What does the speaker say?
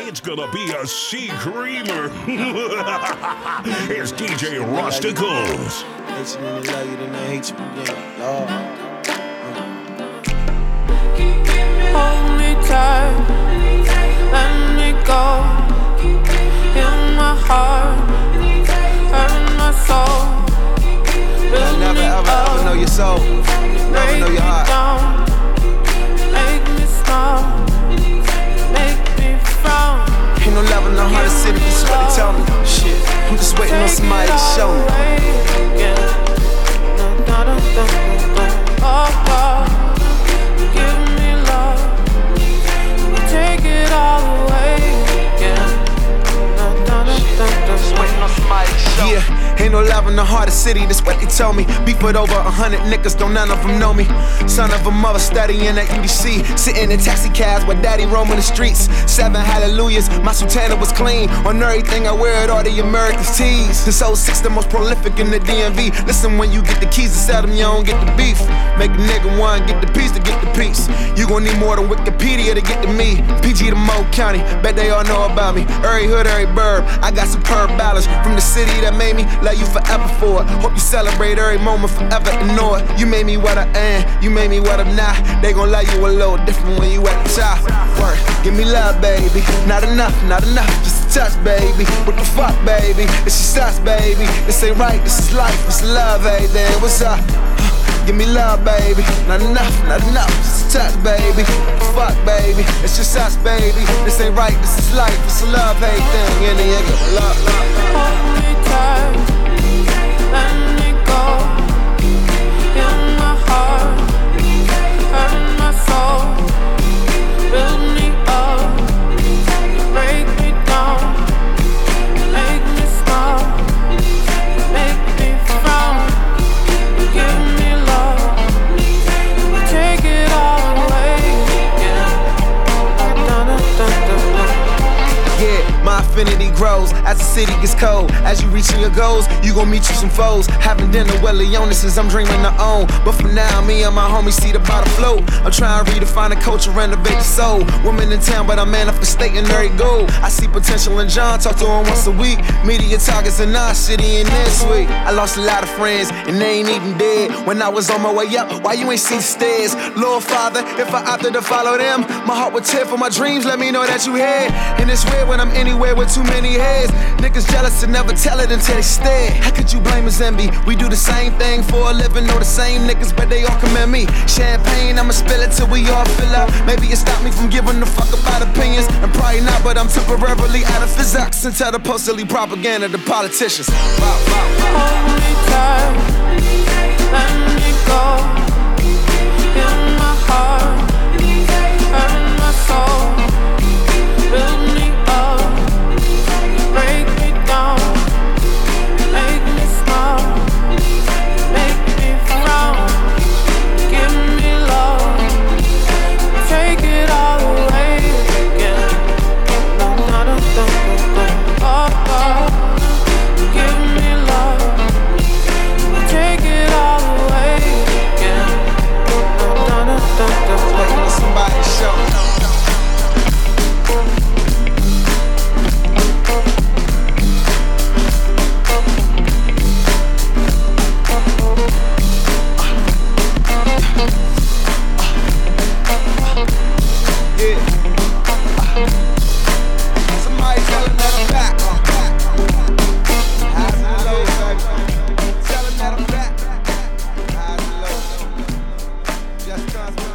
It's gonna be a sea creamer. Here's DJ Rusticles. Hate you when they love you, then they hate you again. Lord. Hold me tight, let me go. Heal my heart, hurt my soul. Never ever know your soul. Never know your heart. Make me smile, make me frown. Ain't no love in the heart of the city, this is what they tell me. Shit, I'm just waiting on somebody to show me. Give me love, take it all away. Just waiting on somebody to show me. Yeah, ain't no love in the heart of the city, that's what they told me. Beef with over 100 niggas, don't none of them know me. Son of a mother studying at UDC, sitting in taxi cabs with daddy roaming the streets. 7 hallelujahs, my sultana was clean. On everything I wear it, all the American tees. This 06 the most prolific in the DMV. Listen, when you get the keys to sell them, you don't get the beef. Make a nigga one, get the piece to get the piece. You gon' need more than Wikipedia to get to me. PG to Mo County, bet they all know about me. Every hood, every burb, I got superb balance. From the city that made me love you forever for it. Hope you celebrate every moment, forever ignore it. You made me what I am, you made me what I'm not. They gon' love you a little different when you at the top. Work, give me love, baby. Not enough, just a touch, baby. What the fuck, baby? It's just us, baby. This ain't right, this is life, this is love, hey, then what's up? Give me love, baby. Not enough, just a touch, baby. What the fuck, baby? It's just us, baby. This ain't right, this is life, it's a love, hey, thing. And then give me love. Hold me tight, let me go. Heal my heart, hurt my soul. Build me up, break me down. Make me smile, make me frown. Give me love, take it all away. Yeah, my affinity grows as the city gets cold. As you reaching your goals, you gon' meet you some foes. Having dinner with Leonis I'm dreaming to own. But for now, me and my homies see the bottom float. I'm trying to redefine the culture, renovate the soul. Women in town, but I'm manifesting every goal. I see potential in John, talk to him once a week. Media targets in our city and this week. I lost a lot of friends, and they ain't even dead. When I was on my way up, why you ain't seen the stairs? Lord Father, if I opted to follow them, my heart would tear for my dreams, let me know that you here. And it's weird when I'm anywhere with too many heads. Niggas jealous and never tell it until they stare. How could you blame us, envy? We do the same thing for a living, know the same niggas, but they all commend me. Champagne, I'ma spill it till we all fill up. Maybe it stopped me from giving a fuck about opinions, and probably not, but I'm temporarily out of physics and tell the postally propaganda to politicians. Hold me tight, let me go. Heal my heart, hurt my soul. Build me up, break me down. Make me smile, make me frown. Give me love, take it all away. Give me love, take it all away. Waiting on somebody to show me. Somebody tell him that I'm back. Highs and lows, baby. Tell him that I'm back. Highs and lows. Just cause